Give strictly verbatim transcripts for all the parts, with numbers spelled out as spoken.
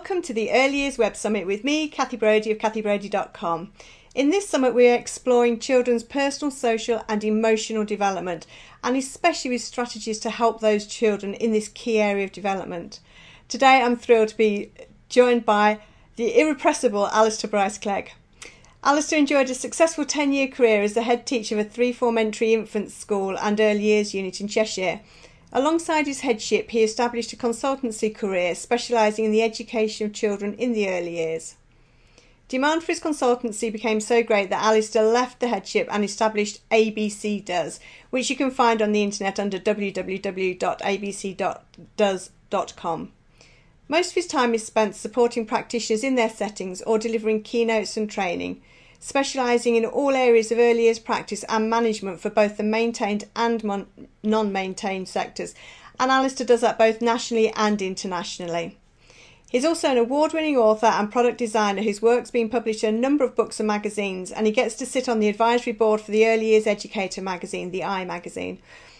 Welcome to the Early Years Web Summit with me, Cathy Brodie of cathy brodie dot com. In this summit we are exploring children's personal, social and emotional development, and especially with strategies to help those children in this key area of development. Today I'm thrilled to be joined by the irrepressible Alistair Bryce-Clegg. Alistair enjoyed a successful ten-year career as the head teacher of a three-form entry infant school and early years unit in Cheshire. Alongside his headship, he established a consultancy career specialising in the education of children in the early years. Demand for his consultancy became so great that Alistair left the headship and established A B C Does, which you can find on the internet under w w w dot a b c dot does dot com. Most of his time is spent supporting practitioners in their settings or delivering keynotes and training, specialising in all areas of early years practice and management for both the maintained and mon- non-maintained sectors, and Alistair does that both nationally and internationally. He's also an award-winning author and product designer whose work's been published in a number of books and magazines, and he gets to sit on the advisory board for the Early Years Educator magazine, the I magazine.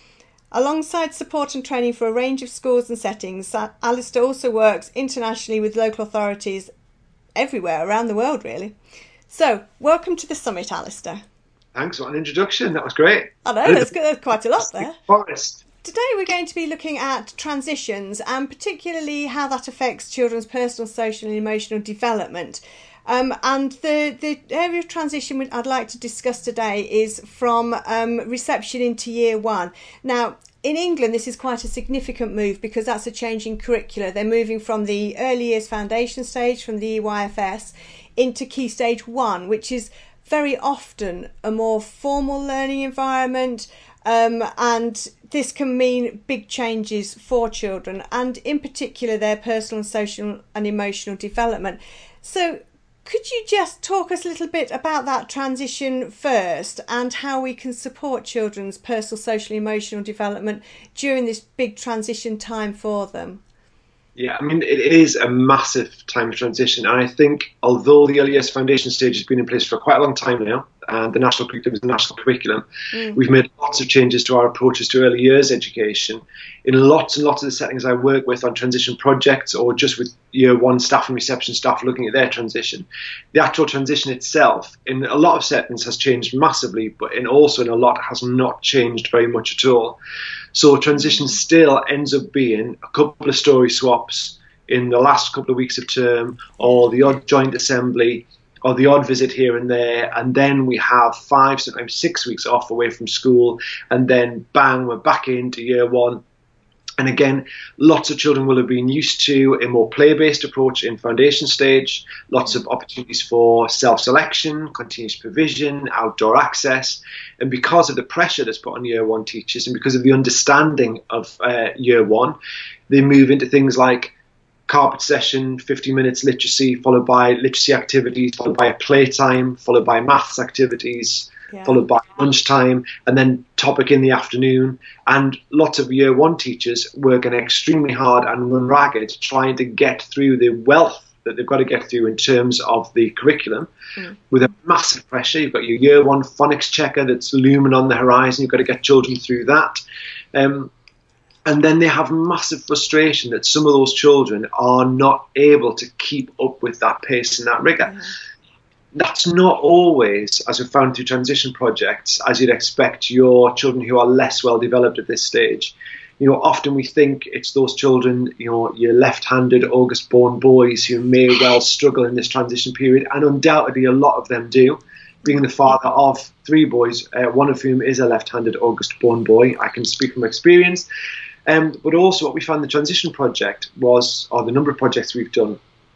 Alongside support and training for a range of schools and settings, Alistair also works internationally with local authorities everywhere around the world, really. So, welcome to the summit, Alistair. Thanks, what an introduction. That was great. I know, there's, there's quite a lot there. Forest. Today we're going to be looking at transitions and particularly how that affects children's personal, social and emotional development. Um, and the, the area of transition I'd like to discuss today is from um, reception into year one. Now, in England, this is quite a significant move because that's a change in curricula. They're moving from the early years foundation stage, from the E Y F S, into Key Stage one, which is very often a more formal learning environment, um, and this can mean big changes for children and in particular their personal and social and emotional development. So could you just talk us a little bit about that transition first and how we can support children's personal, social, emotional development during this big transition time for them? Yeah, I mean, it is a massive time of transition. And I think although the early years foundation stage has been in place for quite a long time now, and the national curriculum is the national curriculum, mm. we've made lots of changes to our approaches to early years education. In lots and lots of the settings I work with on transition projects or just with year one staff and reception staff looking at their transition, the actual transition itself in a lot of settings has changed massively, but in also in a lot has not changed very much at all. So transition still ends up being a couple of story swaps in the last couple of weeks of term, or the odd joint assembly, or the odd visit here and there, and then we have five, sometimes six weeks off away from school, and then bang, we're back into year one. And again, lots of children will have been used to a more play-based approach in foundation stage, lots of opportunities for self-selection, continuous provision, outdoor access. And because of the pressure that's put on year one teachers and because of the understanding of uh, year one, they move into things like carpet session, fifty minutes literacy, followed by literacy activities, followed by a playtime, followed by maths activities, yeah. followed by lunchtime, and then topic in the afternoon. And lots of year one teachers working extremely hard and run ragged trying to get through the wealth that they've got to get through in terms of the curriculum mm. with a massive pressure. You've got your year one phonics checker that's looming on the horizon. You've got to get children through that. Um, And then they have massive frustration that some of those children are not able to keep up with that pace and that rigour. Mm. That's not always, as we've found through transition projects, as you'd expect your children who are less well developed at this stage. You know, often we think it's those children, you know, your left-handed August-born boys who may well struggle in this transition period, and undoubtedly a lot of them do. Being the father of three boys, uh, one of whom is a left-handed August-born boy, I can speak from experience. Um, but also what we found in the transition project was, or the number of projects we've done,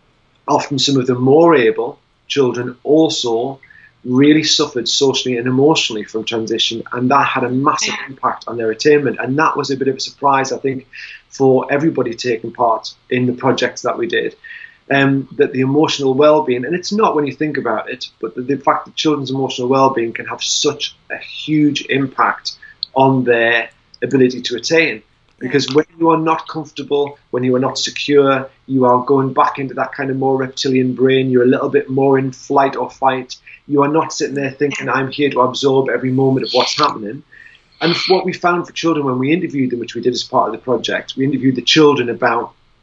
often some of the more able children also really suffered socially and emotionally from transition, and that had a massive impact on their attainment. And that was a bit of a surprise, I think, for everybody taking part in the projects that we did. Um, that the emotional well-being, and it's not when you think about it, but the, the fact that children's emotional well-being can have such a huge impact on their ability to attain. Because when you are not comfortable, when you are not secure, you are going back into that kind of more reptilian brain. You're a little bit more in flight or fight. You are not sitting there thinking, I'm here to absorb every moment of what's happening. And what we found for children when we interviewed them, which we did as part of the project, we interviewed the children about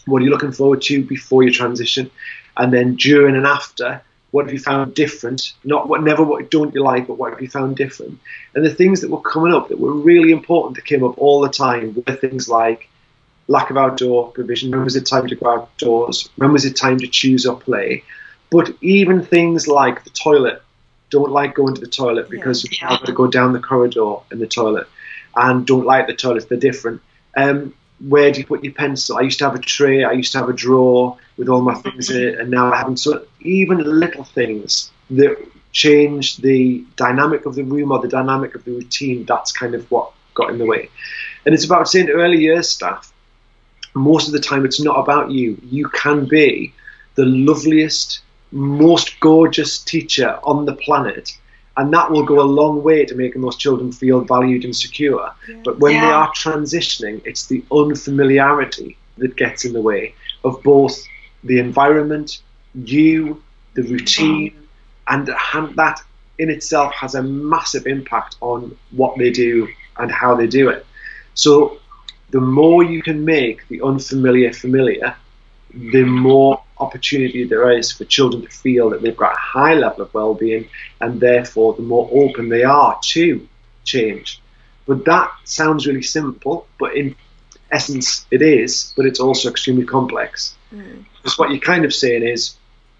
What are you looking forward to before your transition? And then during and after, what have you found different? Not what, never what don't you like, but what have you found different? And the things that were coming up that were really important that came up all the time were things like lack of outdoor provision. When was it time to go outdoors? When was it time to choose or play? But even things like the toilet. Don't like going to the toilet because yeah. you've got to go down the corridor in the toilet, and don't like the toilets, they're different. Um, where do you put your pencil? I used to have a tray, I used to have a drawer with all my things in it, and now I haven't. So even little things that change the dynamic of the room or the dynamic of the routine, that's kind of what got in the way. And it's about saying to early years staff, most of the time it's not about you. You can be the loveliest, most gorgeous teacher on the planet, and that will go a long way to making those children feel valued and secure. Yeah. But when yeah. they are transitioning, it's the unfamiliarity that gets in the way of both the environment, you, the routine, and that in itself has a massive impact on what they do and how they do it. So the more you can make the unfamiliar familiar, the more opportunity there is for children to feel that they've got a high level of well-being, and therefore the more open they are to change. But that sounds really simple, but in essence it is, but it's also extremely complex. Mm. Because what you're kind of saying is,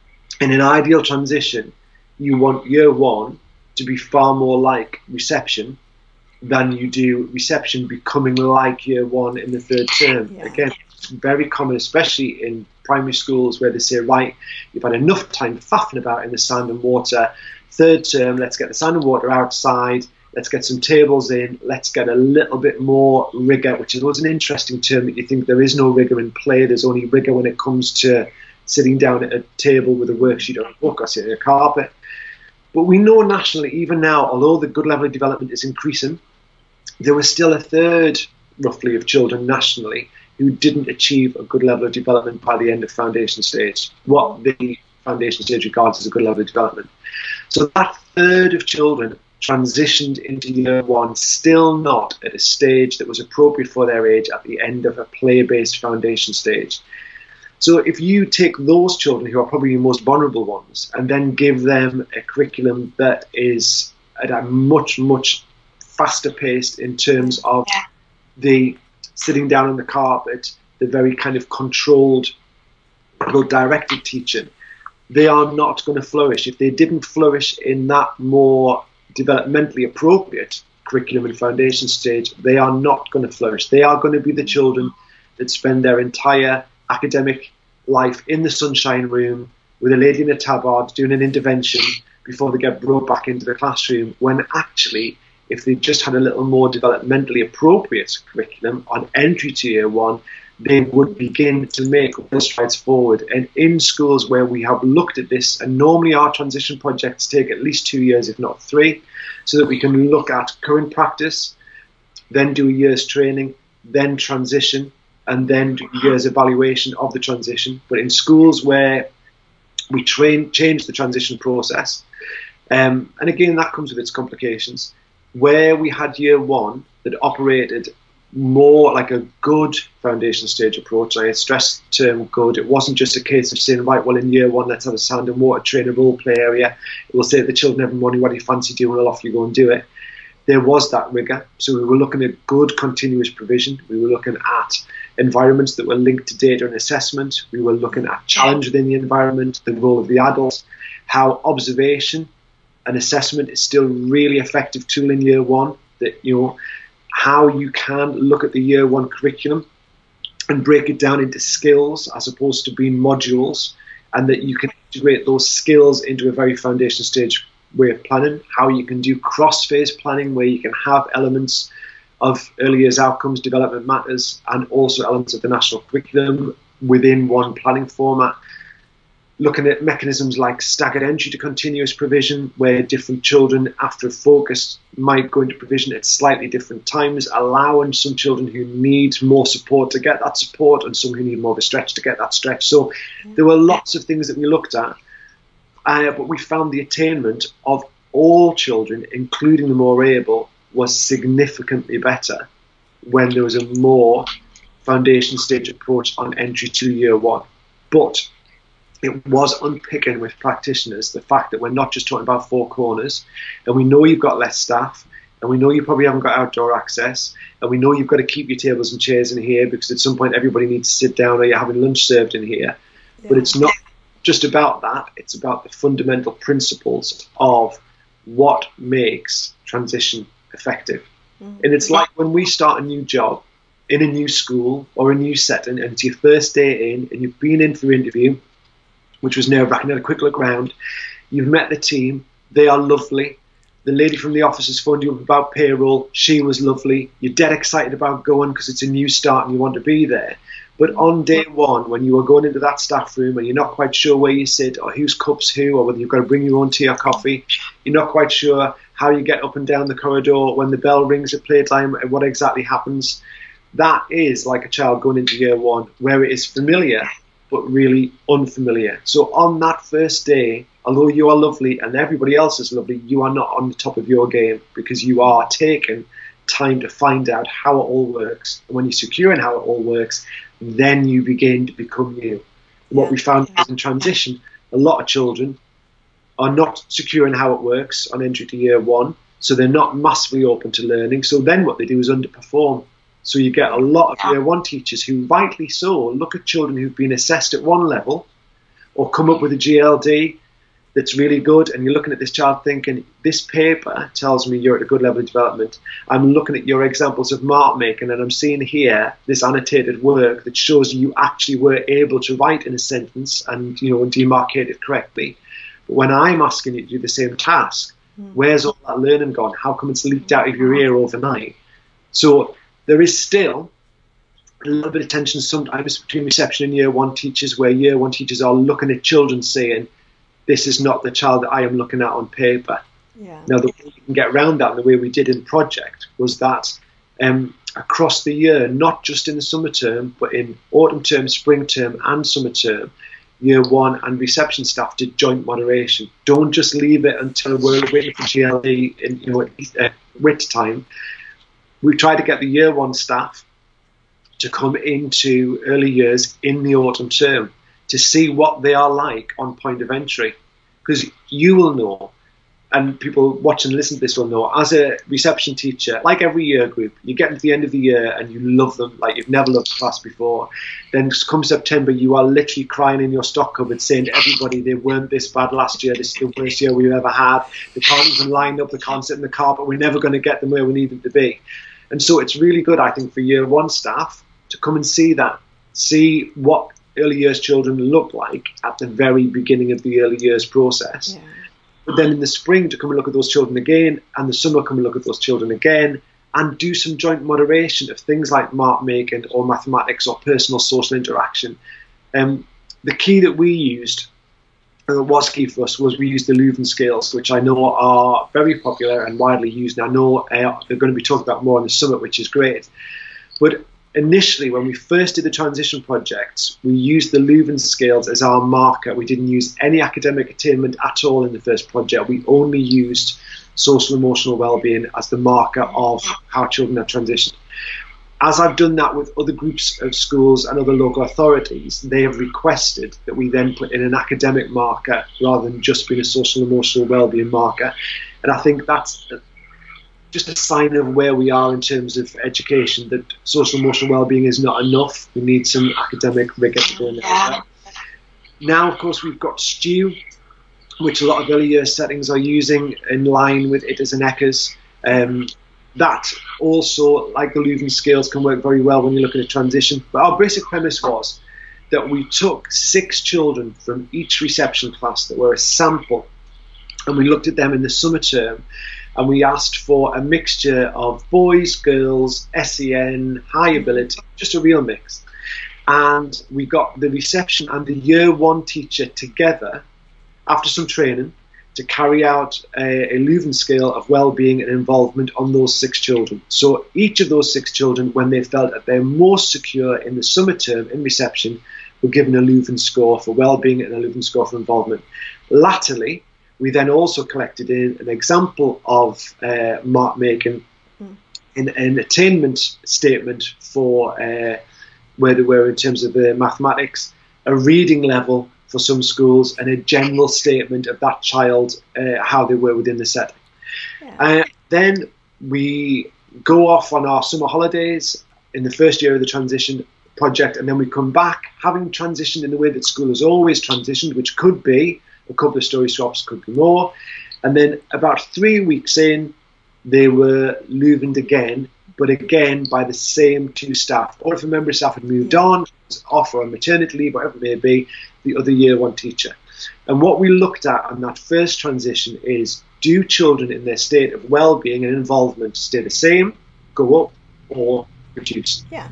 in an ideal transition, you want year one to be far more like reception than you do reception becoming like year one in the third term. Yeah. Again, it's very common, especially in primary schools, where they say, right, you've had enough time faffing about in the sand and water. Third term, let's get the sand and water outside. Let's get some tables in. Let's get a little bit more rigor, which is always an interesting term that you think there is no rigor in play. There's only rigor when it comes to sitting down at a table with a worksheet or a book or sitting on a carpet. But we know nationally, even now, although the good level of development is increasing, there was still a third, roughly, of children nationally who didn't achieve a good level of development by the end of foundation stage, what the foundation stage regards as a good level of development. So that third of children transitioned into year one, still not at a stage that was appropriate for their age at the end of a play-based foundation stage. So if you take those children who are probably the most vulnerable ones and then give them a curriculum that is at a much, much faster pace in terms of yeah. the sitting down on the carpet, the very kind of controlled, directed teaching, they are not going to flourish. If they didn't flourish in that more developmentally appropriate curriculum and foundation stage, they are not going to flourish. They are going to be the children that spend their entire academic life in the sunshine room with a lady in a tabard doing an intervention before they get brought back into the classroom, when actually, if they just had a little more developmentally appropriate curriculum on entry to year one, they would begin to make strides forward. And in schools where we have looked at this, and normally our transition projects take at least two years, if not three, so that we can look at current practice, then do a year's training, then transition, and then do a year's evaluation of the transition. But in schools where we train, change the transition process, um, and again, that comes with its complications, where we had year one that operated more like a good foundation stage approach. I stress the term good. It wasn't just a case of saying, right, well, in year one, let's have a sand and water train, a role play area. We'll say to the children every morning, what do you fancy doing? Well, off you go and do it. There was that rigor. So we were looking at good continuous provision. We were looking at environments that were linked to data and assessment. We were looking at challenge within the environment, the role of the adults, how observation and assessment is still really effective tool in year one, that, you know, how you can look at the year one curriculum and break it down into skills as opposed to being modules, and that you can integrate those skills into a very foundation stage way of planning, how you can do cross-phase planning where you can have elements of early years outcomes, development matters, and also elements of the national curriculum within one planning format. Looking at mechanisms like staggered entry to continuous provision, where different children after a focus might go into provision at slightly different times, allowing some children who need more support to get that support and some who need more of a stretch to get that stretch. So there were lots of things that we looked at, uh, but we found the attainment of all children, including the more able, was significantly better when there was a more foundation stage approach on entry to year one. But it was unpicking with practitioners the fact that we're not just talking about four corners, and we know you've got less staff, and we know you probably haven't got outdoor access, and we know you've got to keep your tables and chairs in here because at some point everybody needs to sit down or you're having lunch served in here. Yeah. But it's not just about that, it's about the fundamental principles of what makes transition effective. Mm-hmm. And it's like when we start a new job in a new school or a new setting, and it's your first day in, and you've been in for interview, which was nerve-wracking. Had a quick look around. You've met the team. They are lovely. The lady from the office has phoned you up about payroll. She was lovely. You're dead excited about going because it's a new start and you want to be there. But on day one, when you are going into that staff room and you're not quite sure where you sit or whose cup's who or whether you've got to bring your own tea or coffee, you're not quite sure how you get up and down the corridor when the bell rings at playtime and what exactly happens. That is like a child going into year one, where it is familiar but really unfamiliar. So on that first day, although you are lovely and everybody else is lovely, you are not on the top of your game because you are taking time to find out how it all works. And when you're secure in how it all works, then you begin to become you. And what we found is in transition, a lot of children are not secure in how it works on entry to year one, so they're not massively open to learning. So then what they do is underperform. So you get a lot of year one teachers who, rightly so, look at children who've been assessed at one level or come up with a G L D that's really good, and you're looking at this child thinking, this paper tells me you're at a good level of development. I'm looking at your examples of mark making, and I'm seeing here this annotated work that shows you actually were able to write in a sentence and, you know, and demarcate it correctly. But when I'm asking you to do the same task, mm. where's all that learning gone? How come it's leaked out of your ear overnight? So there is still a little bit of tension sometimes between reception and year one teachers, where year one teachers are looking at children saying, this is not the child that I am looking at on paper. Yeah. Now, the way you can get around that, and the way we did in project, was that um, across the year, not just in the summer term, but in autumn term, spring term, and summer term, year one and reception staff did joint moderation. Don't just leave it until we're waiting for G L D in, you know, uh, wit time. We tried to get the year one staff to come into early years in the autumn term to see what they are like on point of entry. Because you will know, and people watching and listening to this will know, as a reception teacher, like every year group, you get to the end of the year and you love them like you've never loved class before. Then come September, you are literally crying in your stock cupboard saying to everybody, they weren't this bad last year, this is the worst year we've ever had. They can't even line up, they can't sit in the car, but we're never going to get them where we need them to be. And so it's really good, I think, for year one staff to come and see that, see what early years children look like at the very beginning of the early years process. Yeah. But then in the spring to come and look at those children again, and the summer come and look at those children again, and do some joint moderation of things like mark making or mathematics or personal social interaction. Um, the key that we used, and it was key for us, was we used the Leuven scales, which I know are very popular and widely used. And I know uh, they're going to be talked about more on the summit, which is great. But initially, when we first did the transition projects, we used the Leuven scales as our marker. We didn't use any academic attainment at all in the first project. We only used social emotional well-being as the marker of how children have transitioned. As I've done that with other groups of schools and other local authorities, they have requested that we then put in an academic marker rather than just being a social emotional well-being marker. And I think that's just a sign of where we are in terms of education, that social emotional well-being is not enough. We need some academic rigour to go in there as well. Now, of course, we've got STEW, which a lot of early year settings are using in line with I T As and E C As. Um, that also, like the Leuven scales, can work very well when you look at a transition. But our basic premise was that we took six children from each reception class that were a sample, and we looked at them in the summer term, and we asked for a mixture of boys, girls, S E N, high ability, just a real mix. And we got the reception and the year one teacher together after some training to carry out a, a Leuven scale of well-being and involvement on those six children. So each of those six children, when they felt that they're most secure in the summer term in reception, were given a Leuven score for well-being and a Leuven score for involvement. Latterly, we then also collected in an example of uh, mark making mm. in an attainment statement for uh, where they were in terms of their mathematics, a reading level for some schools, and a general statement of that child, uh, how they were within the setting. Yeah. Uh, then we go off on our summer holidays in the first year of the transition project, and then we come back having transitioned in the way that school has always transitioned, which could be a couple of story swaps, could be more. And then about three weeks in, they were Leuvened again, but again by the same two staff. Or if a member of staff had moved on, was off or on maternity leave, whatever it may be, the other year one teacher. And what we looked at on that first transition is, do children in their state of well-being and involvement stay the same, go up, or reduce? Yeah.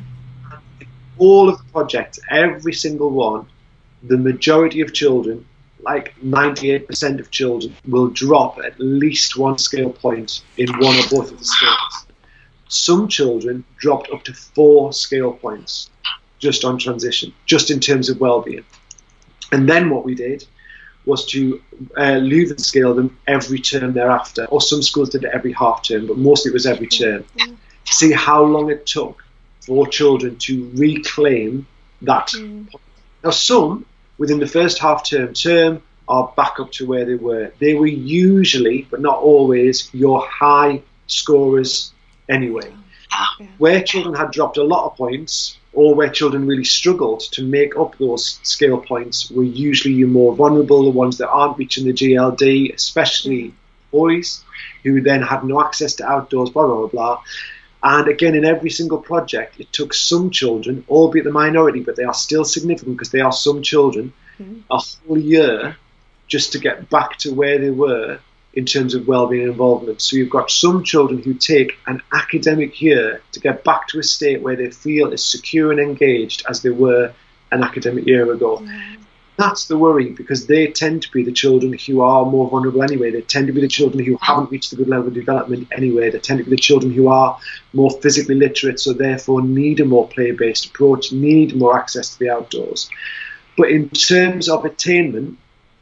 All of the projects, every single one, the majority of children, like ninety-eight percent of children, will drop at least one scale point in one or both of the scales. Some children dropped up to four scale points just on transition, just in terms of well-being. And then what we did was to uh, Leuven scale them every term thereafter, or some schools did it every half term, but mostly it was every term, to see how long it took for children to reclaim that mm. point. Now, some within the first half term term are back up to where they were. They were usually, but not always, your high scorers anyway. Yeah. Where children had dropped a lot of points, or where children really struggled to make up those scale points, were usually your more vulnerable, the ones that aren't reaching the G L D, especially boys, who then had no access to outdoors, blah, blah, blah, blah. And again, in every single project, it took some children, albeit the minority, but they are still significant because they are some children, mm. a whole year just to get back to where they were in terms of wellbeing and involvement. So you've got some children who take an academic year to get back to a state where they feel as secure and engaged as they were an academic year ago. Mm. That's the worry, because they tend to be the children who are more vulnerable anyway. They tend to be the children who haven't reached the good level of development anyway. They tend to be the children who are more physically literate, so therefore need a more play-based approach, need more access to the outdoors. But in terms of attainment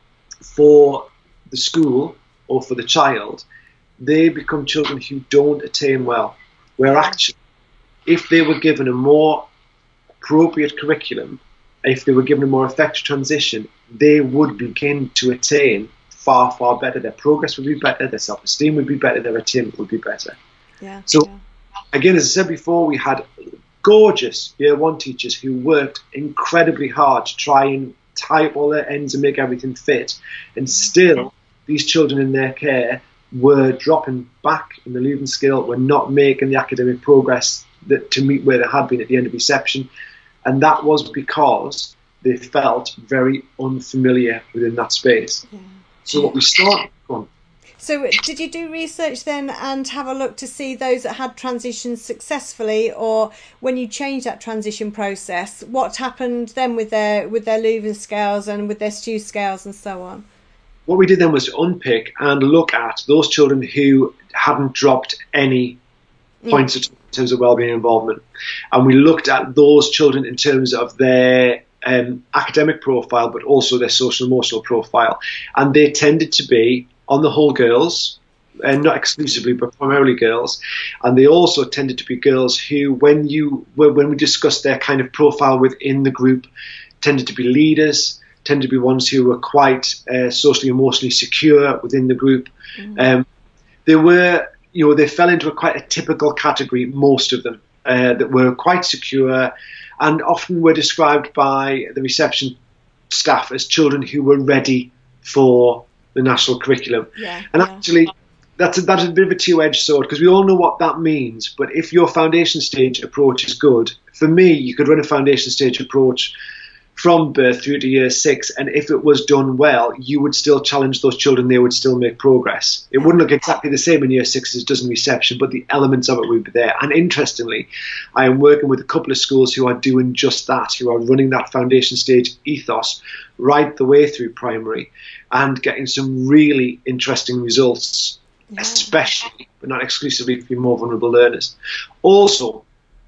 for the school or for the child, they become children who don't attain well. Where actually, if they were given a more appropriate curriculum, if they were given a more effective transition, they would begin to attain far, far better. Their progress would be better, their self-esteem would be better, their attainment would be better. Yeah. So, yeah. again, as I said before, we had gorgeous year one teachers who worked incredibly hard to try and tie up all their ends and make everything fit. And still, these children in their care were dropping back in the Leuven scale, were not making the academic progress that to meet where they had been at the end of reception. And that was because they felt very unfamiliar within that space. Yeah. So what we started on. So did you do research then and have a look to see those that had transitioned successfully, or when you changed that transition process, what happened then with their with their Leuven scales and with their S T U scales and so on? What we did then was unpick and look at those children who hadn't dropped any points mm. in terms of wellbeing and involvement. And we looked at those children in terms of their um, academic profile, but also their social emotional profile. And they tended to be, on the whole, girls, and not exclusively, but primarily girls. And they also tended to be girls who, when you when we discussed their kind of profile within the group, tended to be leaders, tended to be ones who were quite uh, socially, emotionally secure within the group. Mm. Um, they were, you know, they fell into a quite a typical category, most of them, uh, that were quite secure and often were described by the reception staff as children who were ready for the national curriculum. Yeah, and yeah. actually, that's a, that's a bit of a two-edged sword, because we all know what that means. But if your foundation stage approach is good, for me, you could run a foundation stage approach from birth through to year six, and if it was done well, you would still challenge those children, they would still make progress. It wouldn't look exactly the same in year six as it does in reception, but the elements of it would be there. And interestingly, I am working with a couple of schools who are doing just that, who are running that foundation stage ethos right the way through primary and getting some really interesting results, yeah. especially, but not exclusively, for more vulnerable learners. Also,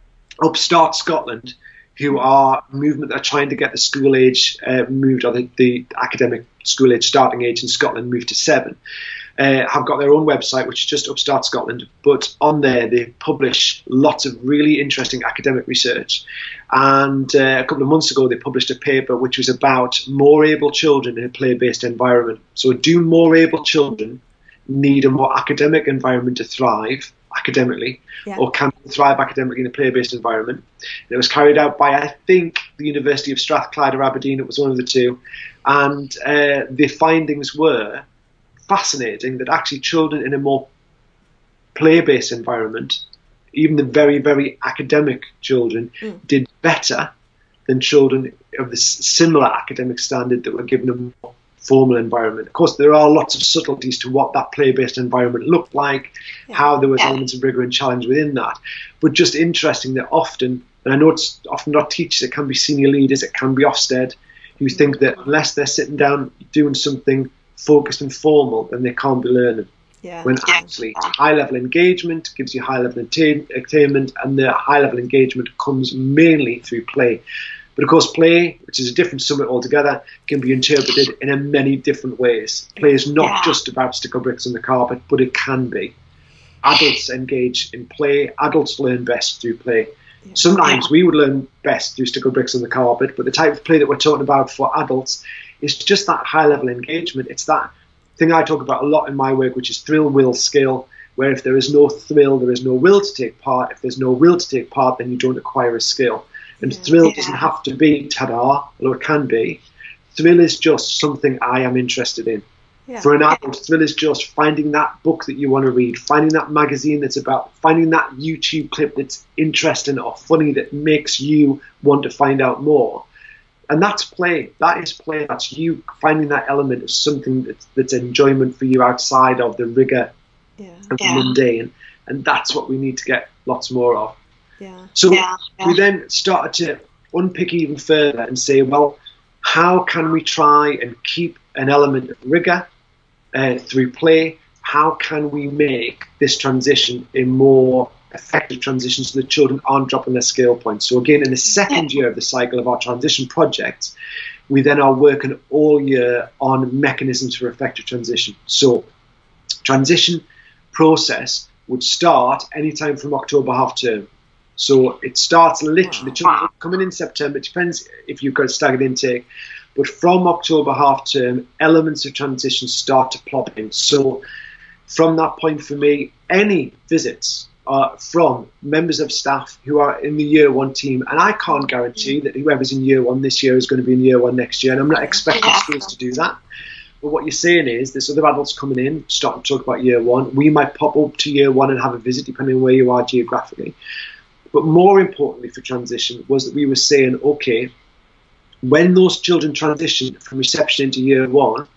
Upstart Scotland, who are a movement that are trying to get the school age uh, moved, or the, the academic school age starting age in Scotland moved to seven. uh, have got their own website, which is just Upstart Scotland. But on there, they publish lots of really interesting academic research. And uh, a couple of months ago, they published a paper which was about more able children in a play-based environment. So do more able children need a more academic environment to thrive academically, yeah. or can thrive academically in a play-based environment? And it was carried out by, I think, the University of Strathclyde or Aberdeen. It was one of the two. And uh, the findings were fascinating, that actually children in a more play-based environment, even the very, very academic children, mm. did better than children of the similar academic standard that were given a more formal environment. Of course, there are lots of subtleties to what that play-based environment looked like, yeah. how there was yeah. elements of rigor and challenge within that. But just interesting that often, and I know it's often not teachers, it can be senior leaders, it can be Ofsted, who think that unless they're sitting down doing something focused and formal, then they can't be learning. Yeah. When actually high-level engagement gives you high-level attain- attainment, and the high-level engagement comes mainly through play. But of course, play, which is a different summit altogether, can be interpreted in a many different ways. Play is not yeah. just about sticker bricks on the carpet, but it can be. Adults engage in play. Adults learn best through play. Yeah. Sometimes yeah. we would learn best through sticker bricks on the carpet, but the type of play that we're talking about for adults is just that high-level engagement. It's that thing I talk about a lot in my work, which is thrill, will, skill, where if there is no thrill, there is no will to take part. If there's no will to take part, then you don't acquire a skill. And yeah. thrill doesn't have to be ta-da, although it can be. Thrill is just something I am interested in. Yeah. For an adult, thrill is just finding that book that you want to read, finding that magazine that's about, finding that YouTube clip that's interesting or funny that makes you want to find out more. And that's play. That is play. That's you finding that element of something that's, that's enjoyment for you outside of the rigor yeah. of yeah. the mundane. And that's what we need to get lots more of. Yeah. So yeah, yeah. we then started to unpick even further and say, well, how can we try and keep an element of rigor uh, through play? How can we make this transition a more effective transition so the children aren't dropping their scale points? So again, in the second year of the cycle of our transition project, we then are working all year on mechanisms for effective transition. So transition process would start anytime from October half term. So it starts literally, the children coming in September, it depends if you've got a staggered intake, but from October half term, elements of transition start to plop in. So from that point for me, any visits are from members of staff who are in the year one team, and I can't guarantee that whoever's in year one this year is going to be in year one next year, and I'm not expecting schools to do that. But what you're saying is there's other adults coming in, starting to talk about year one. We might pop up to year one and have a visit, depending on where you are geographically. But more importantly for transition was that we were saying, okay, when those children transition from reception into year one,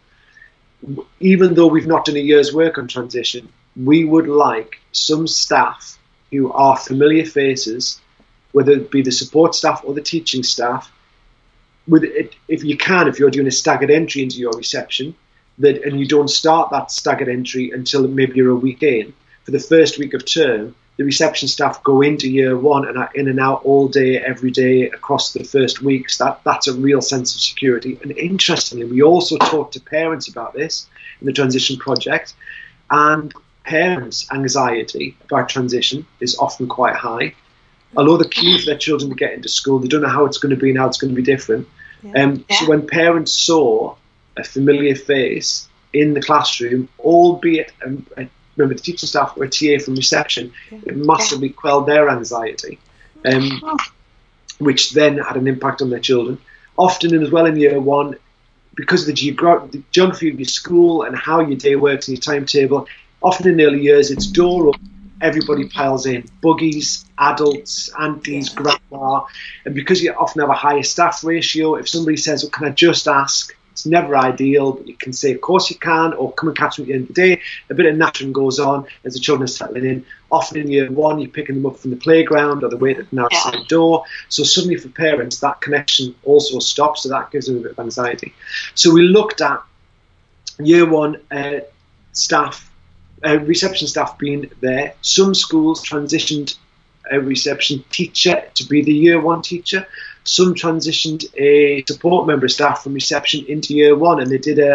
even though we've not done a year's work on transition, we would like some staff who are familiar faces, whether it be the support staff or the teaching staff, with it, if you can, if you're doing a staggered entry into your reception, that and you don't start that staggered entry until maybe you're a week in, for the first week of term, the reception staff go into year one and are in and out all day, every day across the first weeks. That that's a real sense of security. And interestingly, we also talked to parents about this in the transition project, and parents' anxiety about transition is often quite high. Although the key for their children to get into school, they don't know how it's going to be and how it's going to be different. Yeah. Um, yeah. So when parents saw a familiar face in the classroom, albeit a, a remember the teaching staff or a T A from reception, yeah. it massively yeah. quelled their anxiety, um, oh. which then had an impact on their children. Often as well in year one, because of the, geogra- the geography of your school and how your day works and your timetable, often in early years it's door open, everybody piles in, buggies, adults, aunties, yeah. grandma, and because you often have a higher staff ratio, if somebody says, well, can I just ask? It's never ideal, but you can say, of course you can, or come and catch them at the end of the day. A bit of nattering goes on as the children are settling in. Often in year one, you're picking them up from the playground or the way at the outside yeah. door. So suddenly for parents, that connection also stops, so that gives them a bit of anxiety. So we looked at year one uh, staff, uh, reception staff being there. Some schools transitioned a reception teacher to be the year one teacher. Some transitioned a support member of staff from reception into year one, and they did a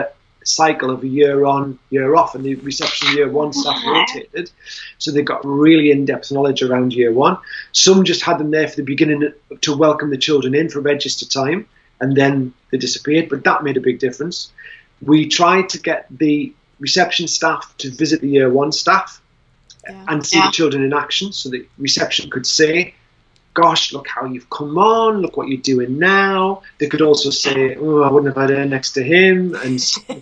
cycle of a year on, year off, and the reception year one staff rotated. So they got really in-depth knowledge around year one. Some just had them there for the beginning to welcome the children in for register time, and then they disappeared, but that made a big difference. We tried to get the reception staff to visit the year one staff yeah. and see yeah. the children in action, so the reception could say, gosh, look how you've come on, look what you're doing now. They could also say, oh, I wouldn't have had her next to him, and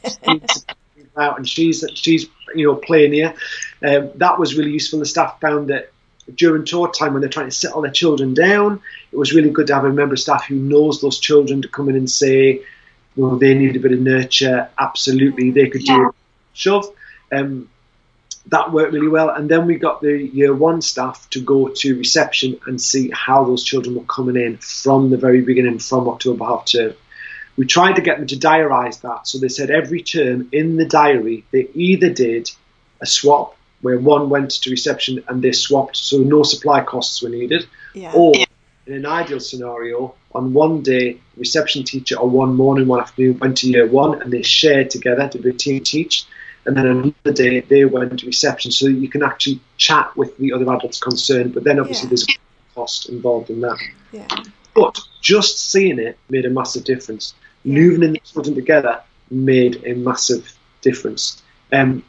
out and she's she's you know playing here. Um, that was really useful. The staff found that during tour time, when they're trying to settle their children down, it was really good to have a member of staff who knows those children to come in and say, well, they need a bit of nurture. Absolutely, they could do a shove. Um, that worked really well. And then we got the year one staff to go to reception and see how those children were coming in from the very beginning, from October half term. We tried to get them to diarise that. So they said every term in the diary, they either did a swap where one went to reception and they swapped, so no supply costs were needed, yeah. or in an ideal scenario, on one day, reception teacher or one morning, one afternoon went to year one and they shared together, did a team teach. And then another day they went to reception, so you can actually chat with the other adults concerned. But then obviously yeah. there's a cost involved in that. Yeah. But just seeing it made a massive difference. Yeah. Moving in the children together made a massive difference. Um,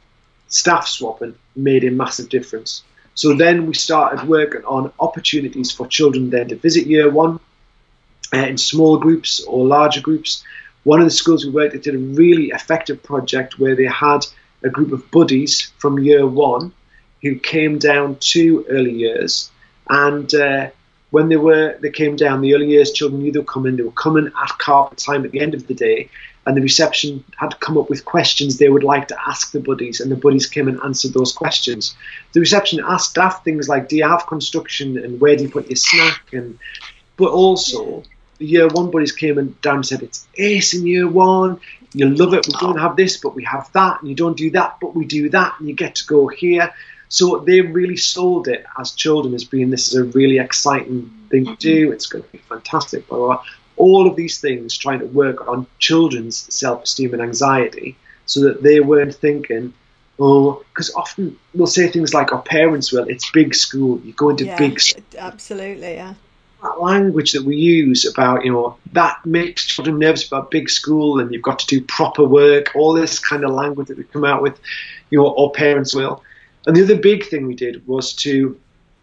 staff swapping made a massive difference. So then we started working on opportunities for children then to visit year one uh, in small groups or larger groups. One of the schools we worked at did a really effective project where they had a group of buddies from year one who came down to early years, and uh, when they were they came down, the early years children knew they were coming. They were coming at carpet time at the end of the day, and the reception had to come up with questions they would like to ask the buddies, and the buddies came and answered those questions. The reception asked staff things like, do you have construction, and where do you put your snack, and but also the year one buddies came and down and said, it's ace in year one, you love it, we don't have this, but we have that, and you don't do that, but we do that, and you get to go here. So they really sold it as children as being, this is a really exciting thing to do, it's going to be fantastic, blah, blah, blah. All of these things trying to work on children's self-esteem and anxiety so that they weren't thinking, oh, because often we'll say things like, our parents will, it's big school, you go into yeah, big school. Absolutely, yeah. That language that we use about, you know, that makes children nervous about big school and you've got to do proper work, all this kind of language that we come out with, you know, or parents will. And the other big thing we did was to,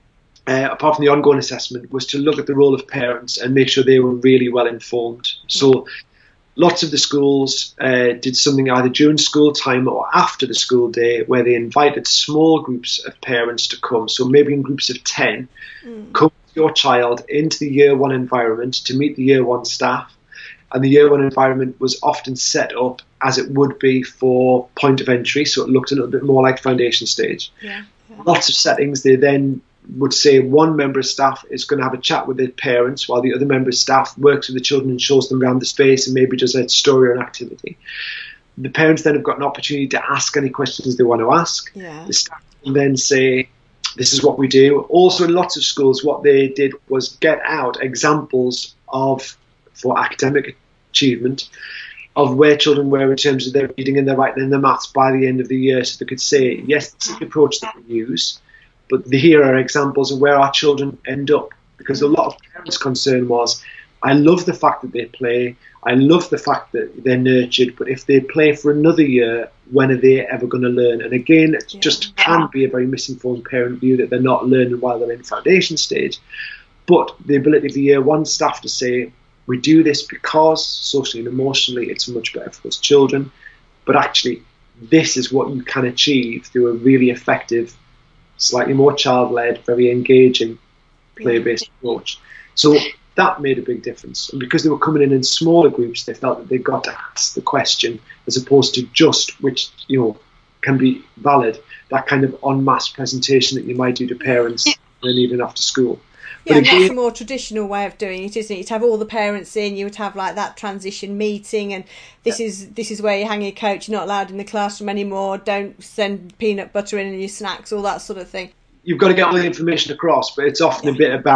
uh, apart from the ongoing assessment, was to look at the role of parents and make sure they were really well informed. So lots of the schools uh, did something either during school time or after the school day where they invited small groups of parents to come. So maybe in groups of ten, mm. come your child into the year one environment to meet the year one staff, and the year one environment was often set up as it would be for point of entry, so it looked a little bit more like foundation stage. Yeah, yeah. Lots of settings, they then would say one member of staff is going to have a chat with their parents while the other member of staff works with the children and shows them around the space and maybe does a story or an activity. The parents then have got an opportunity to ask any questions they want to ask. Yeah. The staff will then say, this is what we do. Also, in lots of schools, what they did was get out examples of, for academic achievement, of where children were in terms of their reading and their writing and their maths by the end of the year. So they could say, yes, this is the approach that we use, but here are examples of where our children end up. Because a lot of parents' concern was, I love the fact that they play, I love the fact that they're nurtured, but if they play for another year, when are they ever going to learn? And again, it yeah. just can be a very misinformed parent view that they're not learning while they're in foundation stage. But the ability of the year one staff to say, we do this because socially and emotionally it's much better for those children, but actually this is what you can achieve through a really effective, slightly more child-led, very engaging, play-based approach. So that made a big difference. And because they were coming in in smaller groups, they felt that they got to ask the question as opposed to just, which, you know, can be valid, that kind of en masse presentation that you might do to parents when even after school. Yeah, and that's a more traditional way of doing it, isn't it? You'd have all the parents in, you would have like that transition meeting, and this yeah. is this is where you hang your coat, you're not allowed in the classroom anymore, don't send peanut butter in your snacks, all that sort of thing. You've got to get all the information across, but it's often yeah. a bit about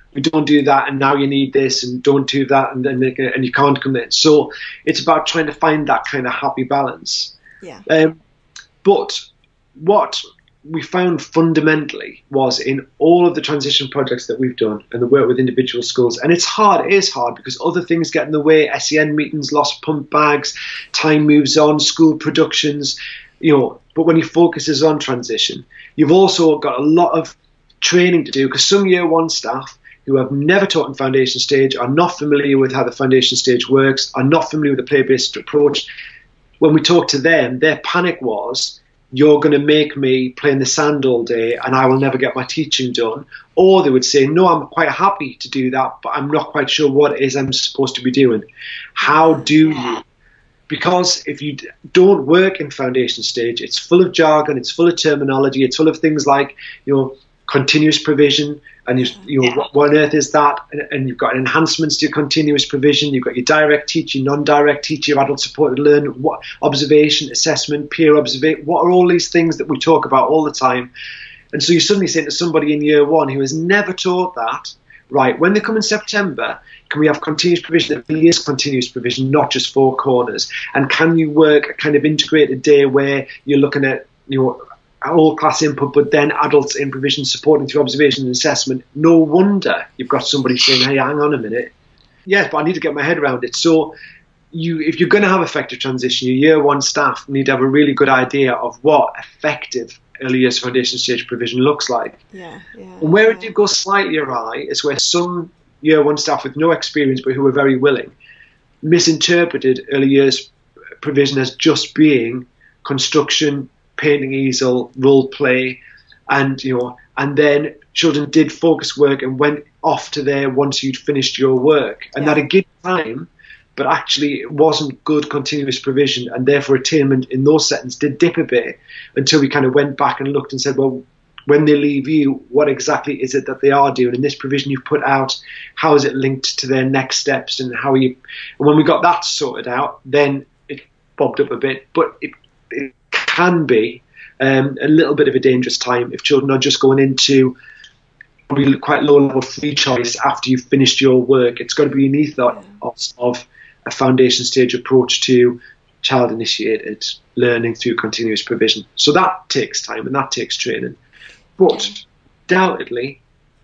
we don't do that, and now you need this, and don't do that, and then and you can't commit. So it's about trying to find that kind of happy balance. Yeah. Um, but what we found fundamentally was in all of the transition projects that we've done and the work with individual schools, and it's hard, it is hard because other things get in the way, S E N meetings, lost pump bags, time moves on, school productions, you know, but when your focus is on transition, you've also got a lot of training to do because some year one staff who have never taught in foundation stage, are not familiar with how the foundation stage works, are not familiar with the play-based approach. When we talk to them, their panic was, you're going to make me play in the sand all day and I will never get my teaching done. Or they would say, no, I'm quite happy to do that, but I'm not quite sure what it is I'm supposed to be doing. How do you? Because if you don't work in foundation stage, it's full of jargon, it's full of terminology, it's full of things like, you know, continuous provision, and you, you know, what, what on earth is that? And, and you've got enhancements to your continuous provision, you've got your direct teaching, non-direct teaching, your adult supported learning, what, observation, assessment, peer observation, what are all these things that we talk about all the time? And so you're suddenly saying to somebody in year one who has never taught that, right, when they come in September, can we have continuous provision that really is continuous provision, not just four corners? And can you work a kind of integrated day where you're looking at, you know, all class input, but then adults in provision supporting through observation and assessment? No wonder you've got somebody saying, hey, hang on a minute. Yes, but I need to get my head around it. So you, if you're going to have effective transition, your year one staff need to have a really good idea of what effective early years foundation stage provision looks like. Yeah, yeah, and where yeah. it did go slightly awry is where some year one staff with no experience but who were very willing misinterpreted early years provision as just being construction, painting easel, role play, and you know, and then children did focus work and went off to there once you'd finished your work, and yeah. that a good time, but actually it wasn't good continuous provision, and therefore attainment in those settings did dip a bit until we kind of went back and looked and said, well, when they leave you, what exactly is it that they are doing? And this provision you've put out, how is it linked to their next steps, and how you? And when we got that sorted out, then it bobbed up a bit, but it, it can be um, a little bit of a dangerous time if children are just going into probably quite low level free choice after you've finished your work. It's got to be an ethos of, of a foundation stage approach to child initiated learning through continuous provision. So that takes time and that takes training. But undoubtedly,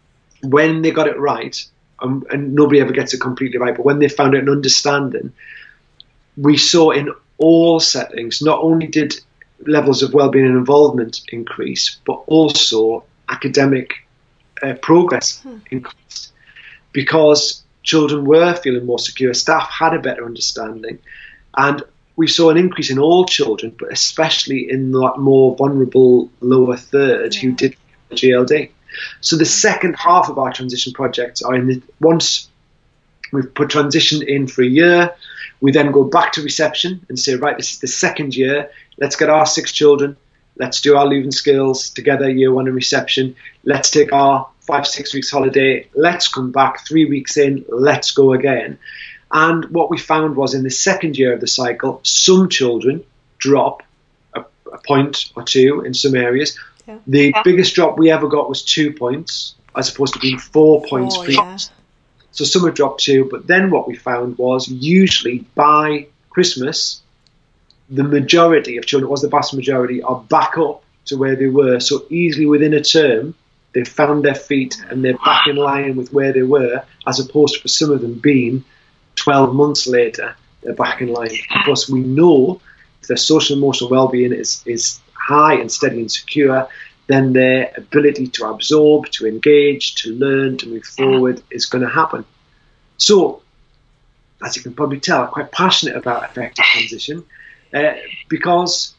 when they got it right, um, and nobody ever gets it completely right, but when they found out an understanding, we saw in all settings, not only did levels of wellbeing and involvement increase, but also academic uh, progress hmm. increased, because children were feeling more secure, staff had a better understanding, and we saw an increase in all children, but especially in that more vulnerable lower third yeah. who did G L D. So the second half of our transition projects are in the, once we've put transition in for a year, we then go back to reception and say, right, this is the second year. Let's get our six children. Let's do our leaving skills together, year one in reception. Let's take our five, six weeks holiday. Let's come back three weeks in. Let's go again. And what we found was in the second year of the cycle, some children drop a, a point or two in some areas. Yeah. The yeah. biggest drop we ever got was two points, as opposed to being four points. Oh, yeah. So some have dropped two, but then what we found was usually by Christmas, the majority of children, it was the vast majority, are back up to where they were. So easily within a term, they've found their feet and they're back in line with where they were, as opposed to for some of them being twelve months later, they're back in line. Because we know if their social and emotional well-being is, is high and steady and secure, then their ability to absorb, to engage, to learn, to move forward is going to happen. So, as you can probably tell, I'm quite passionate about effective transition uh, because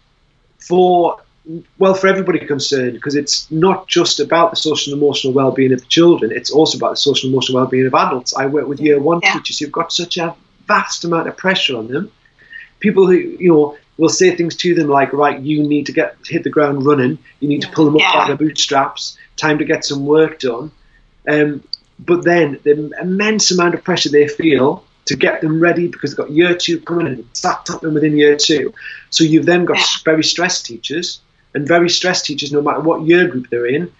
for, well, for everybody concerned, because it's not just about the social and emotional well-being of the children, it's also about the social and emotional well-being of adults. I work with year one yeah. teachers who've got such a vast amount of pressure on them. People who, you know, will say things to them like, right, you need to get hit the ground running, you need yeah. to pull them up yeah. by their bootstraps, time to get some work done. Um, but then the immense amount of pressure they feel to get them ready because they've got year two coming in and start happening within year two. So you've then got yeah. very stressed teachers, and very stressed teachers, no matter what year group they're in,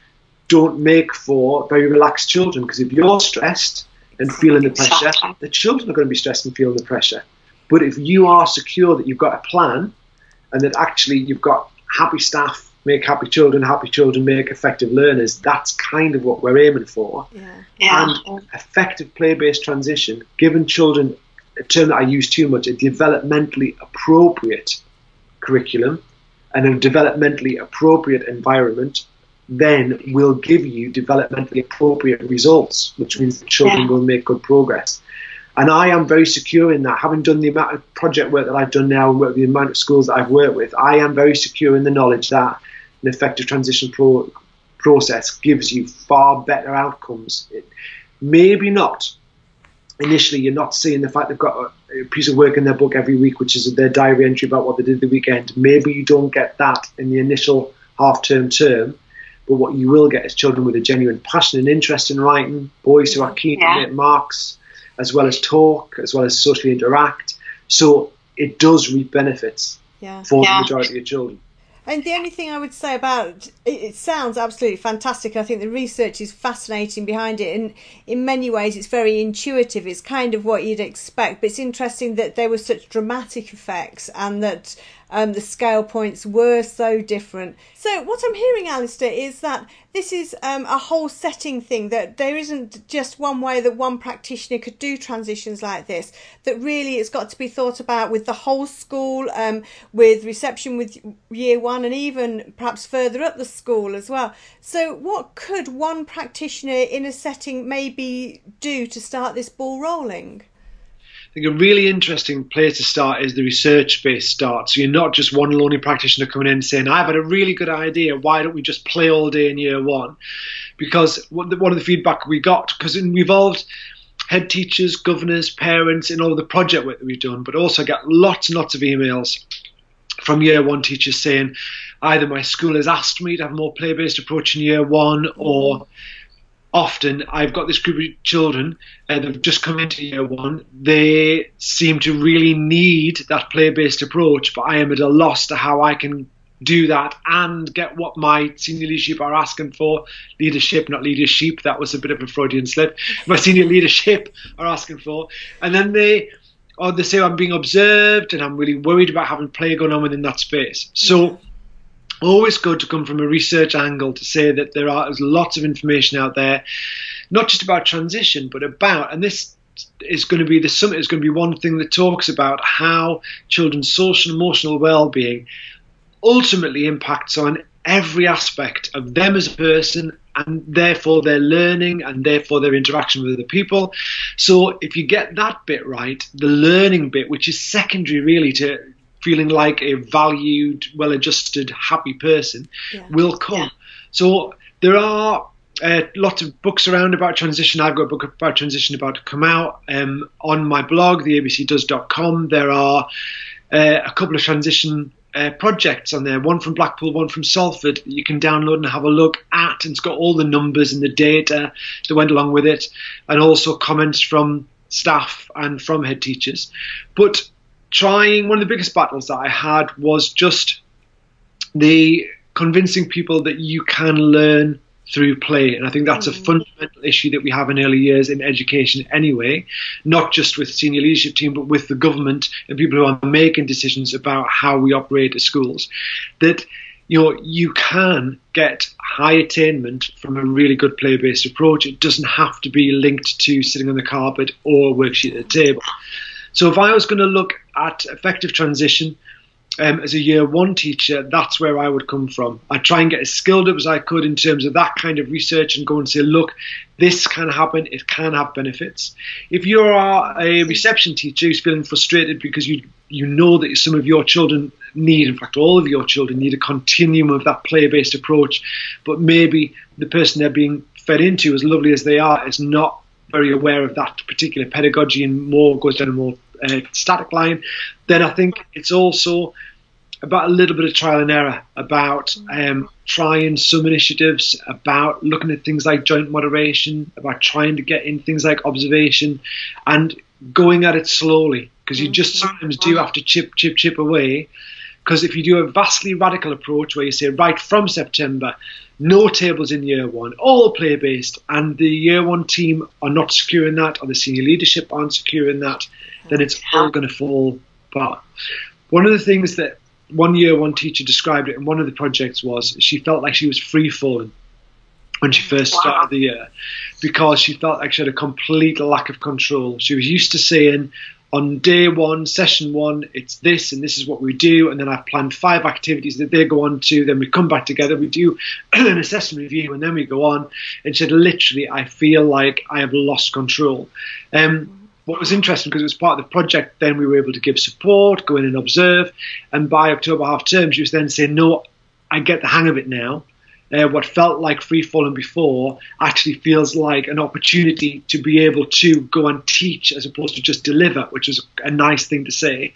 don't make for very relaxed children, because if you're stressed and feeling the pressure, the children are going to be stressed and feeling the pressure. But if you are secure that you've got a plan and that actually you've got happy staff make happy children, happy children make effective learners, that's kind of what we're aiming for. Yeah. Yeah. And effective play-based transition, giving children, a term that I use too much, a developmentally appropriate curriculum and a developmentally appropriate environment, then will give you developmentally appropriate results, which means the children Yeah. will make good progress. And I am very secure in that. Having done the amount of project work that I've done now and the amount of schools that I've worked with, I am very secure in the knowledge that an effective transition pro- process gives you far better outcomes. It, maybe not. Initially, you're not seeing the fact they've got a, a piece of work in their book every week, which is their diary entry about what they did the weekend. Maybe you don't get that in the initial half-term term, but what you will get is children with a genuine passion and interest in writing, boys who are keen Yeah. to make marks, as well as talk, as well as socially interact. So it does reap benefits Yeah. for Yeah. the majority of children. And the only thing I would say about it, it sounds absolutely fantastic. I think the research is fascinating behind it, and in many ways it's very intuitive. It's kind of what you'd expect, but it's interesting that there were such dramatic effects and that um, the scale points were so different. So what I'm hearing, Alistair, is that this is um, a whole setting thing, that there isn't just one way that one practitioner could do transitions like this, that really it's got to be thought about with the whole school, um, with reception with year one and even perhaps further up the school as well. So what could one practitioner in a setting maybe do to start this ball rolling? I think a really interesting place to start is the research-based start. So you're not just one lonely practitioner coming in saying, I've had a really good idea, why don't we just play all day in year one? Because one of the feedback we got, because we involved head teachers, governors, parents in all of the project work that we've done, but also get lots and lots of emails from year one teachers saying, either my school has asked me to have a more play-based approach in year one, or often I've got this group of children uh, that have just come into year one. They seem to really need that play-based approach, but I am at a loss to how I can do that and get what my senior leadership are asking for. Leadership, not leadership. That was a bit of a Freudian slip. My senior leadership are asking for. And then they, or they say I'm being observed and I'm really worried about having play going on within that space. So always good to come from a research angle to say that there are there's lots of information out there, not just about transition, but about, and this is going to be, the summit is going to be one thing that talks about how children's social and emotional well-being ultimately impacts on every aspect of them as a person, and therefore their learning and therefore their interaction with other people. So if you get that bit right, the learning bit, which is secondary really to feeling like a valued, well-adjusted, happy person, Yeah. will come. Yeah. So there are uh, lots of books around about transition. I've got a book about transition about to come out um, on my blog, the a b c does dot com. There are uh, a couple of transition uh, projects on there, one from Blackpool, one from Salford, that you can download and have a look at, and it's got all the numbers and the data that went along with it, and also comments from staff and from head teachers. But trying, one of the biggest battles that I had was just the convincing people that you can learn through play. And I think that's a fundamental issue that we have in early years in education anyway, not just with senior leadership team, but with the government and people who are making decisions about how we operate as schools, that you know, you can get high attainment from a really good play-based approach. It doesn't have to be linked to sitting on the carpet or a worksheet at the table. So if I was going to look at effective transition um, as a year one teacher, that's where I would come from. I'd try and get as skilled up as I could in terms of that kind of research and go and say, look, this can happen, it can have benefits. If you are a reception teacher who's feeling frustrated because you you know that some of your children need, in fact all of your children need a continuum of that play-based approach, but maybe the person they're being fed into, as lovely as they are, is not very aware of that particular pedagogy and more goes down a more uh, static line, then I think it's also about a little bit of trial and error, about um, trying some initiatives, about looking at things like joint moderation, about trying to get in things like observation and going at it slowly, because you just sometimes do have to chip, chip, chip away. Because if you do a vastly radical approach where you say, right from September, no tables in year one, all play based, and the year one team are not securing that, or the senior leadership aren't securing that, then it's all going to fall apart. One of the things that one year one teacher described it in one of the projects was she felt like she was free falling when she first started the year, because she felt like she had a complete lack of control. She was used to saying, on day one, session one, it's this and this is what we do, and then I've planned five activities that they go on to, then we come back together, we do an assessment review, and then we go on. And she said, literally, I feel like I have lost control. Um, what was interesting, because it was part of the project, then we were able to give support, go in and observe, and by October half term, she was then saying, no, I get the hang of it now. Uh, what felt like free falling before actually feels like an opportunity to be able to go and teach as opposed to just deliver, which is a nice thing to say.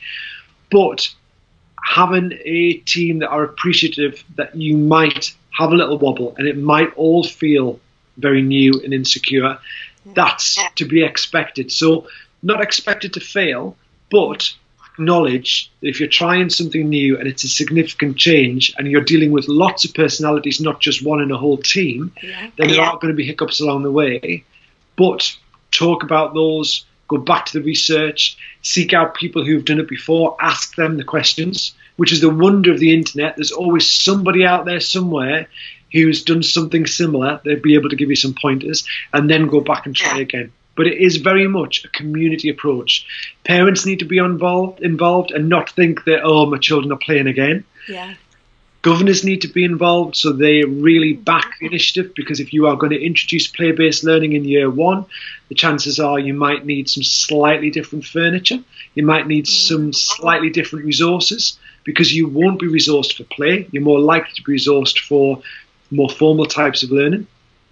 But having a team that are appreciative that you might have a little wobble and it might all feel very new and insecure, that's to be expected. So not expected to fail, but acknowledge that if you're trying something new and it's a significant change and you're dealing with lots of personalities, not just one in a whole team, yeah. then there yeah. are going to be hiccups along the way. But talk about those, go back to the research, seek out people who've done it before, ask them the questions, which is the wonder of the internet. There's always somebody out there somewhere who's done something similar. They'll be able to give you some pointers, and then go back and try yeah. again. But it is very much a community approach. Parents need to be involved, involved and not think that, oh, my children are playing again. Yeah. Governors need to be involved, so they really back the initiative, because if you are going to introduce play-based learning in year one, the chances are you might need some slightly different furniture. You might need some slightly different resources, because you won't be resourced for play. You're more likely to be resourced for more formal types of learning.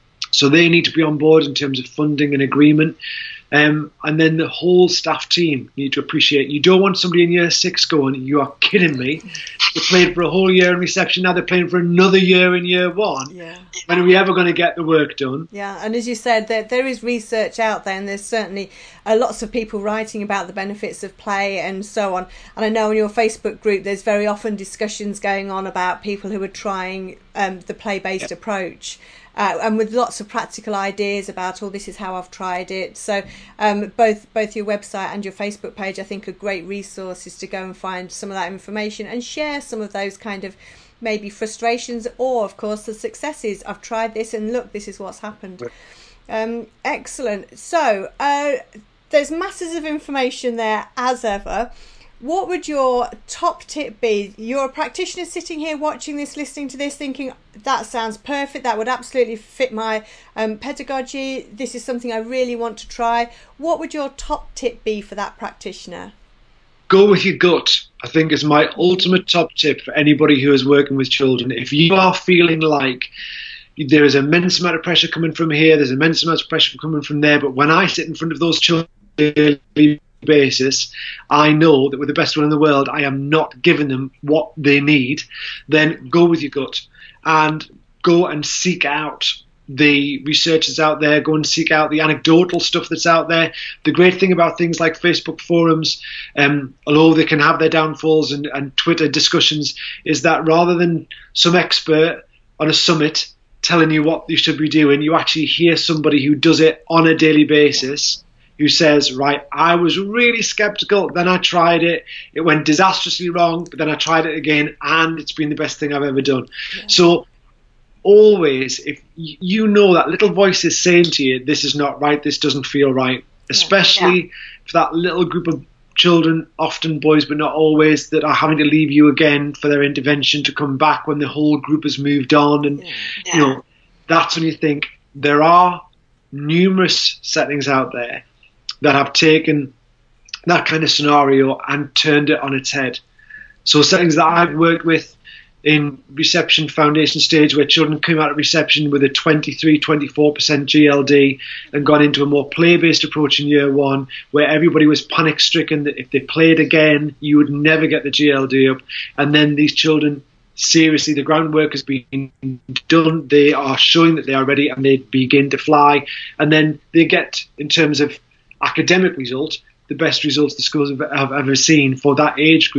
So they need to be on board in terms of funding and agreement. Um, and then the whole staff team need to appreciate, you don't want somebody in year six going, you are kidding me. They played for a whole year in reception, now they're playing for another year in year one. Yeah. When are we ever going to get the work done? Yeah, and as you said, there, there is research out there, and there's certainly uh, lots of people writing about the benefits of play and so on. And I know in your Facebook group there's very often discussions going on about people who are trying um, the play-based yep. approach. Uh, and with lots of practical ideas about, oh, this is how I've tried it. So um, both both your website and your Facebook page, I think, are great resources to go and find some of that information and share some of those kind of maybe frustrations, or, of course, the successes. I've tried this and look, this is what's happened. Um, excellent. So uh, there's masses of information there as ever. What would your top tip be? You're a practitioner sitting here watching this, listening to this, thinking, that sounds perfect, that would absolutely fit my um, pedagogy, this is something I really want to try. What would your top tip be for that practitioner? Go with your gut, I think, is my ultimate top tip for anybody who is working with children. If you are feeling like there is an immense amount of pressure coming from here, there's an immense amount of pressure coming from there, but when I sit in front of those children basis, I know that with the best one in the world, I am not giving them what they need, then go with your gut and go and seek out the researchers out there, go and seek out the anecdotal stuff that's out there. The great thing about things like Facebook forums, um, although they can have their downfalls, and, and Twitter discussions, is that rather than some expert on a summit telling you what you should be doing, you actually hear somebody who does it on a daily basis, who says, right, I was really skeptical, then I tried it, it went disastrously wrong, but then I tried it again, and it's been the best thing I've ever done. Yeah. So always, if you know that little voice is saying to you, this is not right, this doesn't feel right, especially yeah. for that little group of children, often boys but not always, that are having to leave you again for their intervention to come back when the whole group has moved on. And yeah. you know, that's when you think there are numerous settings out there that have taken that kind of scenario and turned it on its head. So settings that I've worked with in reception foundation stage, where children come out of reception with a twenty-three, twenty-four percent G L D and gone into a more play-based approach in year one, where everybody was panic-stricken that if they played again, you would never get the G L D up. And then these children, seriously, the groundwork has been done. They are showing that they are ready, and they begin to fly. And then they get, in terms of academic result, the best results the schools have, have ever seen for that age group,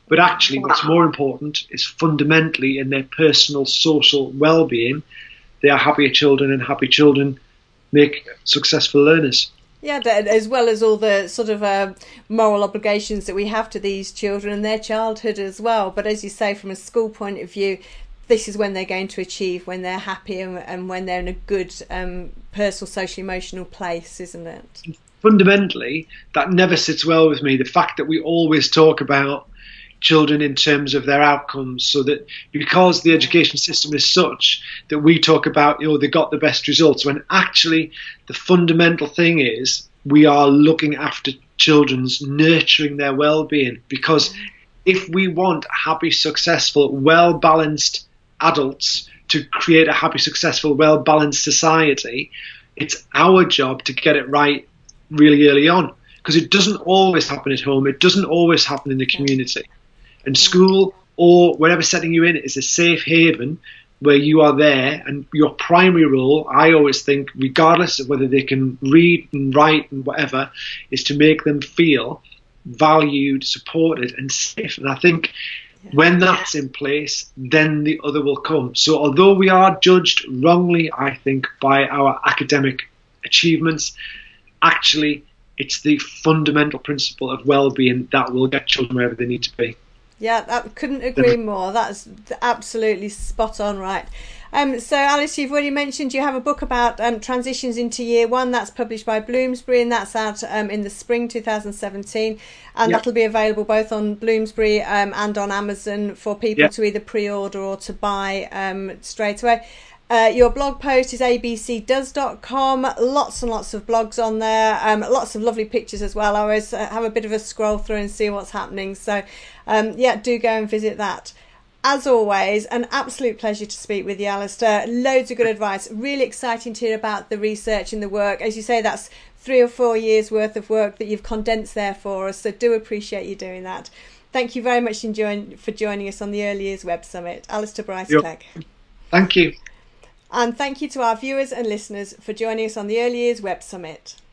But actually, what's more important is fundamentally in their personal, social well-being, they are happier children, and happy children make successful learners. Yeah, as well as all the sort of uh, moral obligations that we have to these children and their childhood as well. But as you say, from a school point of view, this is when they're going to achieve, when they're happy and, and when they're in a good um, personal, social, emotional place, isn't it? Fundamentally, that never sits well with me, the fact that we always talk about children in terms of their outcomes, so that because the education system is such that we talk about, you know, they got the best results, when actually the fundamental thing is we are looking after children's, nurturing their well-being. Because if we want happy, successful, well-balanced adults to create a happy, successful, well-balanced society, it's our job to get it right really early on, because it doesn't always happen at home, it doesn't always happen in the community. And school, or whatever setting you're in, is a safe haven where you are there, and your primary role, I always think, regardless of whether they can read and write and whatever, is to make them feel valued, supported and safe. And I think when that's in place, then the other will come. So although we are judged wrongly, I think, by our academic achievements, actually it's the fundamental principle of well-being that will get children wherever they need to be. Yeah, I couldn't agree more. That's absolutely spot on, right. Um, so, Alice, you've already mentioned you have a book about um, transitions into year one. That's published by Bloomsbury, and that's out um, in the spring two thousand seventeen. And yep. that'll be available both on Bloomsbury um, and on Amazon for people yep. to either pre-order or to buy um, straight away. Uh, your blog post is a b c does dot com. Lots and lots of blogs on there. Um, lots of lovely pictures as well. I always uh, have a bit of a scroll through and see what's happening. So, um, yeah, do go and visit that. As always, an absolute pleasure to speak with you, Alistair. Loads of good advice. Really exciting to hear about the research and the work. As you say, that's three or four years worth of work that you've condensed there for us. So do appreciate you doing that. Thank you very much enjoying, for joining us on the Early Years Web Summit. Alistair Bryce-Clegg. Thank you. And thank you to our viewers and listeners for joining us on the Early Years Web Summit.